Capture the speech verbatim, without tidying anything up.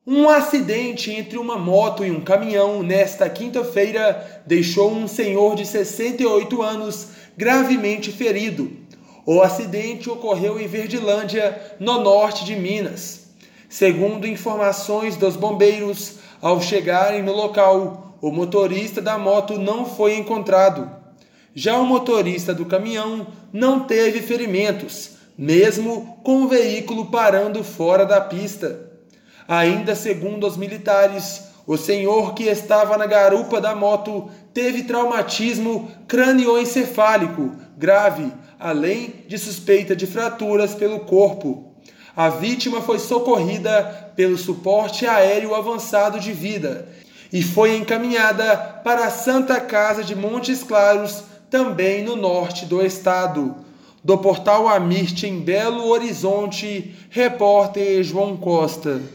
Um acidente entre uma moto e um caminhão nesta quinta-feira deixou um senhor de sessenta e oito anos gravemente ferido. O acidente ocorreu em Verdilândia, no norte de Minas. Segundo informações dos bombeiros, ao chegarem no local, o motorista da moto não foi encontrado. Já o motorista do caminhão não teve ferimentos, mesmo com o veículo parando fora da pista. Ainda segundo os militares, o senhor que estava na garupa da moto teve traumatismo crânioencefálico grave, além de suspeita de fraturas pelo corpo. A vítima foi socorrida pelo suporte aéreo avançado de vida e foi encaminhada para a Santa Casa de Montes Claros, também no norte do estado. Do portal Amirte em Belo Horizonte, repórter João Costa.